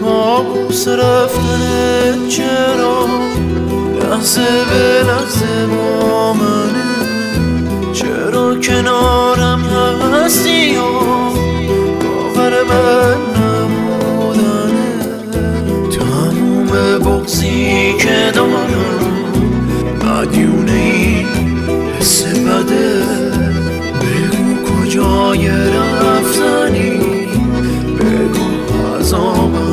کابوس رفتن چرا لحظه به لحظه با منه؟ چرا کنارم هستی و باور من نبودنه؟ تموم بغضی که دارم مدیونه این حس بده. بگو کجای رفتنی، بگو عذاب